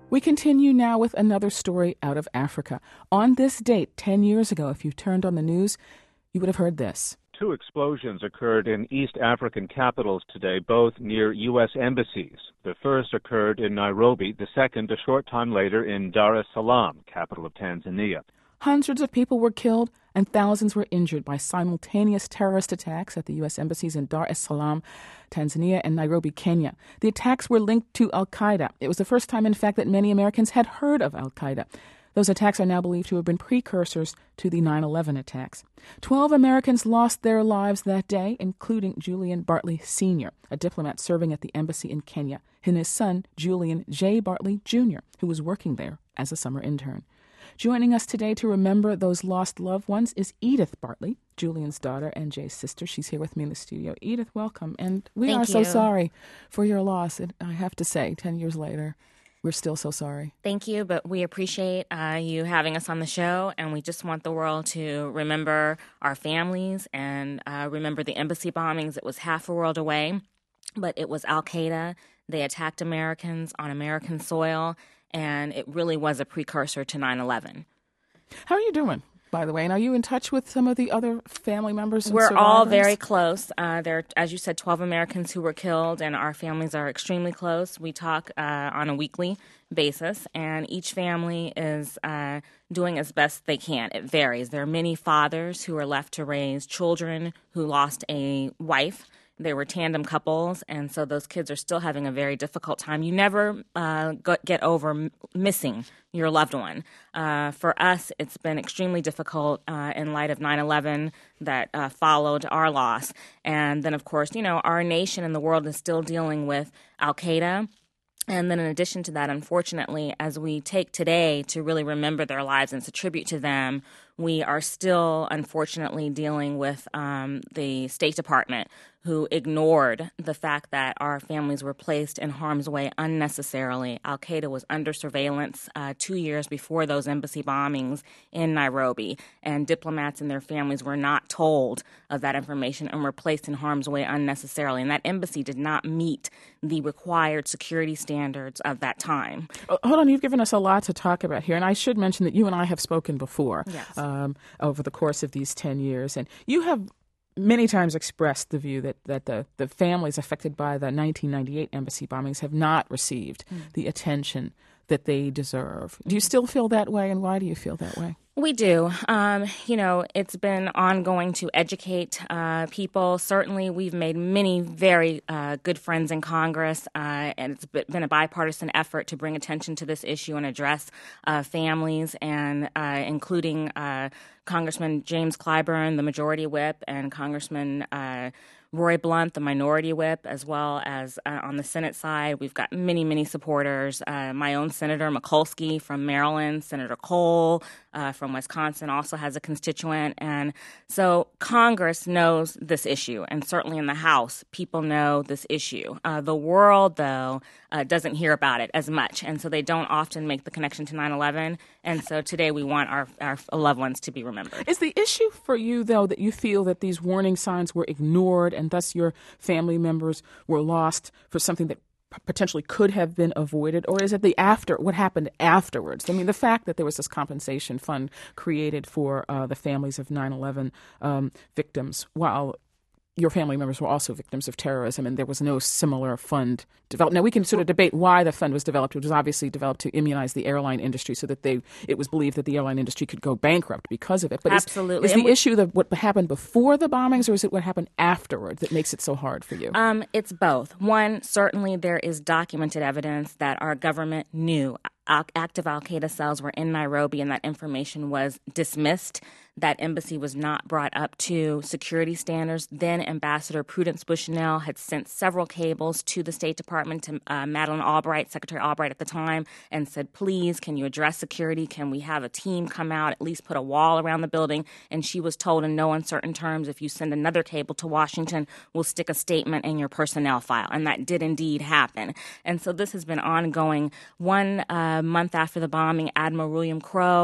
We continue now with another story out of Africa. On this date, 10 years ago, if you turned on the news, you would have heard this. Two explosions occurred in East African capitals today, both near U.S. embassies. The first occurred in Nairobi, the second a short time later in Dar es Salaam, capital of Tanzania. Hundreds of people were killed and thousands were injured by simultaneous terrorist attacks at the U.S. embassies in Dar es Salaam, Tanzania, and Nairobi, Kenya. The attacks were linked to al-Qaeda. It was the first time, in fact, that many Americans had heard of al-Qaeda. Those attacks are now believed to have been precursors to the 9/11 attacks. 12 Americans lost their lives that day, including Julian Bartley Sr., a diplomat serving at the embassy in Kenya, and his son, Julian J. Bartley Jr., who was working there as a summer intern. Joining us today to remember those lost loved ones is Edith Bartley, Julian's daughter and Jay's sister. She's here with me in the studio. Edith, welcome. And we are so sorry for your loss. And I have to say, 10 years later, we're still so sorry. Thank you, but we appreciate you having us on the show, and we just want the world to remember our families and remember the embassy bombings. It was half a world away, but it was al-Qaeda. They attacked Americans on American soil, and it really was a precursor to 9/11. How are you doing, by the way? And are you in touch with some of the other family members and We're survivors? all very close. There are, as you said, 12 Americans who were killed, and our families are extremely close. We talk on a weekly basis, and each family is doing as best they can. It varies. There are many fathers who are left to raise children who lost a wife. They were tandem couples, and so those kids are still having a very difficult time. You never get over missing your loved one. For us, it's been extremely difficult in light of 9/11 that followed our loss. And then, of course, our nation and the world is still dealing with al-Qaeda. And then in addition to that, unfortunately, as we take today to really remember their lives and to tribute to them, we are still, unfortunately, dealing with the State Department, who ignored the fact that our families were placed in harm's way unnecessarily. Al-Qaeda was under surveillance 2 years before those embassy bombings in Nairobi, and diplomats and their families were not told of that information and were placed in harm's way unnecessarily. And that embassy did not meet the required security standards of that time. Hold on, you've given us a lot to talk about here, and I should mention that you and I have spoken before. Yes. Over the course of these 10 years. And you have many times expressed the view that the families affected by the 1998 embassy bombings have not received the attention that they deserve. Do you still feel that way, and why do you feel that way? We do. It's been ongoing to educate people. Certainly, we've made many very good friends in Congress, and it's been a bipartisan effort to bring attention to this issue and address families, and including Congressman James Clyburn, the majority whip, and Congressman Roy Blunt, the minority whip, as well as on the Senate side. We've got many, many supporters. My own Senator Mikulski from Maryland, Senator Cole from Wisconsin also has a constituent. And so Congress knows this issue, and certainly in the House, people know this issue. The world, though, doesn't hear about it as much, and so they don't often make the connection to 9/11. And so today we want our loved ones to be remembered. Is the issue for you, though, that you feel that these warning signs were ignored and thus your family members were lost for something that potentially could have been avoided? Or is it what happened afterwards? I mean, the fact that there was this compensation fund created for the families of 9/11 victims, while your family members were also victims of terrorism, and there was no similar fund developed. Now, we can sort of debate why the fund was developed. It was obviously developed to immunize the airline industry so that it was believed that the airline industry could go bankrupt because of it. But absolutely. Is the issue what happened before the bombings, or is it what happened afterwards that makes it so hard for you? It's both. One, certainly there is documented evidence that our government knew active al-Qaeda cells were in Nairobi, and that information was dismissed. That embassy was not brought up to security standards. Then Ambassador Prudence Bushnell had sent several cables to the State Department, to Madeleine Albright, Secretary Albright at the time, and said, please, can you address security? Can we have a team come out, at least put a wall around the building? And she was told in no uncertain terms, if you send another cable to Washington, we'll stick a statement in your personnel file. And that did indeed happen. And so this has been ongoing. One month after the bombing, Admiral William Crowe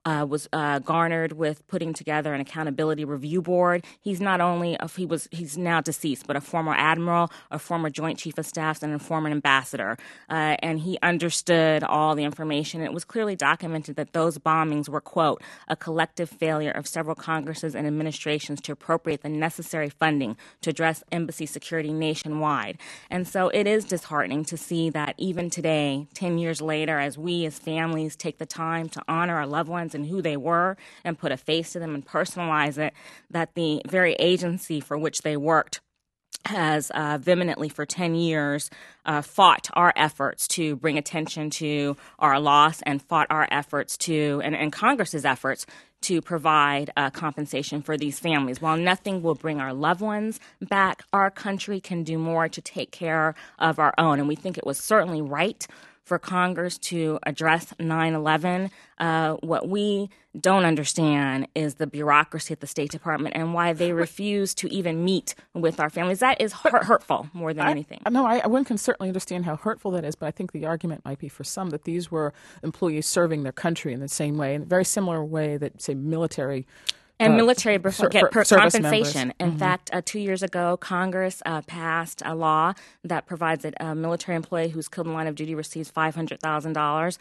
was garnered with putting together an accountability review board. He's not only he's now deceased, but a former admiral, a former Joint Chief of Staff, and a former ambassador, and he understood all the information. It was clearly documented that those bombings were, quote, a collective failure of several Congresses and administrations to appropriate the necessary funding to address embassy security nationwide. And so it is disheartening to see that even today, 10 years later, as we as families take the time to honor our loved ones and who they were and put a face to them and personalize it, that the very agency for which they worked has vehemently for 10 years fought our efforts to bring attention to our loss and fought our efforts to, and Congress's efforts to provide compensation for these families. While nothing will bring our loved ones back, our country can do more to take care of our own. And we think it was certainly right for Congress to address 9/11. What we don't understand is the bureaucracy at the State Department and why they refuse to even meet with our families. That is hurtful more than anything. No, one can certainly understand how hurtful that is, but I think the argument might be for some that these were employees serving their country in the same way, in a very similar way that, say, military and military get compensation. Members. In fact, 2 years ago, Congress passed a law that provides that a military employee who's killed in line of duty receives $500,000.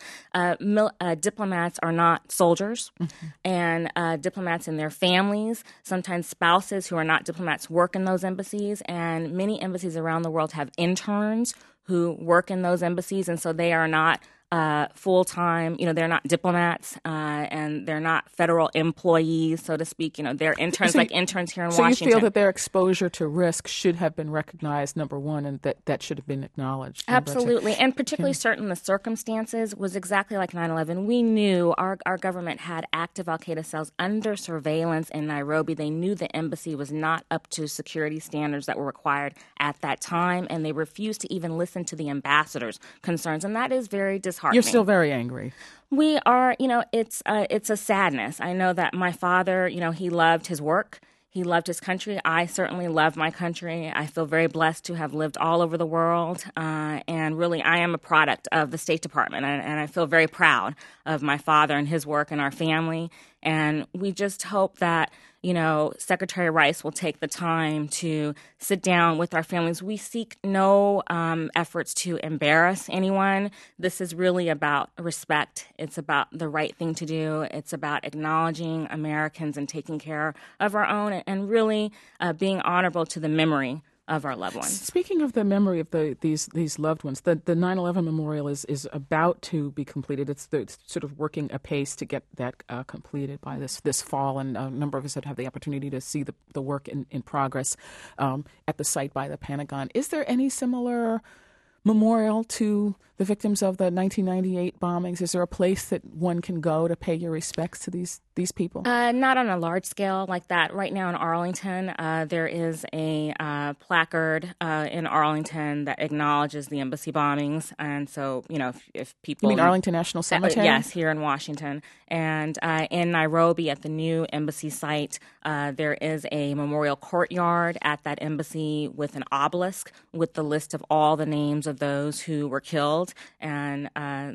Diplomats are not soldiers, and diplomats and their families, sometimes spouses who are not diplomats, work in those embassies, and many embassies around the world have interns who work in those embassies, and so they are not full-time, they're not diplomats and they're not federal employees, so to speak. They're interns, like interns here in Washington. So you feel that their exposure to risk should have been recognized, number one, and that should have been acknowledged. Absolutely, and particularly certain the circumstances was exactly like 9/11. We knew our government had active al-Qaeda cells under surveillance in Nairobi. They knew the embassy was not up to security standards that were required at that time, and they refused to even listen to the ambassador's concerns, and that is very disheartening. You're still very angry. We are, it's a sadness. I know that my father, he loved his work. He loved his country. I certainly love my country. I feel very blessed to have lived all over the world. And really, I am a product of the State Department. And I feel very proud of my father and his work and our family. And we just hope that, Secretary Rice will take the time to sit down with our families. We seek no efforts to embarrass anyone. This is really about respect. It's about the right thing to do. It's about acknowledging Americans and taking care of our own and really being honorable to the memory of our loved ones. Speaking of the memory of these loved ones, the 9/11 memorial is about to be completed. It's sort of working apace to get that completed by this fall, and a number of us have the opportunity to see the work in progress at the site by the Pentagon. Is there any similar memorial to the victims of the 1998 bombings? Is there a place that one can go to pay your respects to these people? Not on a large scale like that. Right now in Arlington, there is a placard in Arlington that acknowledges the embassy bombings. And so, if people... You mean Arlington National Cemetery? Yes, here in Washington. And in Nairobi at the new embassy site, there is a memorial courtyard at that embassy with an obelisk with the list of all the names of those who were killed. And,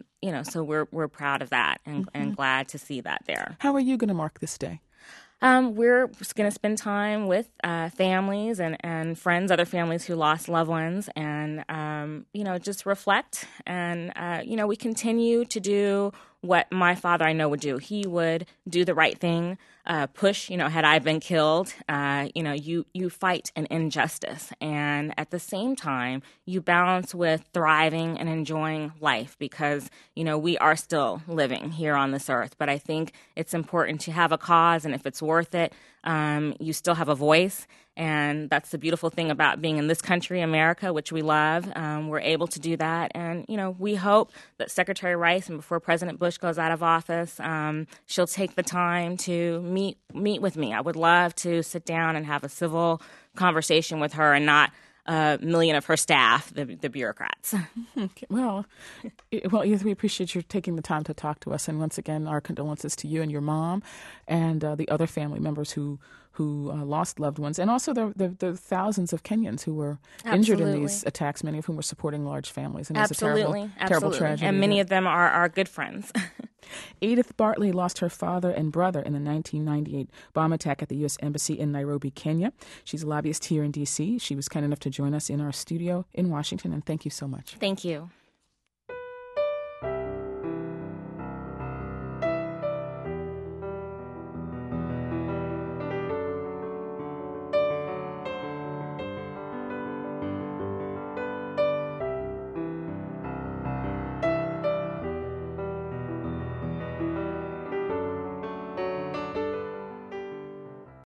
so we're proud of that and glad to see that there. How are you going to mark this day? We're going to spend time with families and friends, other families who lost loved ones, and, just reflect. And, we continue to do what my father I know would do. He would do the right thing, push, had I been killed, you fight an injustice. And at the same time, you balance with thriving and enjoying life because, we are still living here on this earth. But I think it's important to have a cause, and if it's worth it, you still have a voice. And that's the beautiful thing about being in this country, America, which we love. We're able to do that. And, we hope that Secretary Rice, and before President Bush goes out of office, she'll take the time to meet with me. I would love to sit down and have a civil conversation with her and not a million of her staff, the bureaucrats. Okay. Well, we appreciate you taking the time to talk to us. And once again, our condolences to you and your mom and the other family members who lost loved ones, and also the thousands of Kenyans who were injured in these attacks, many of whom were supporting large families. And it's a terrible tragedy. And many of them are our good friends. Edith Bartley lost her father and brother in the 1998 bomb attack at the U.S. Embassy in Nairobi, Kenya. She's a lobbyist here in D.C. She was kind enough to join us in our studio in Washington, and thank you so much. Thank you.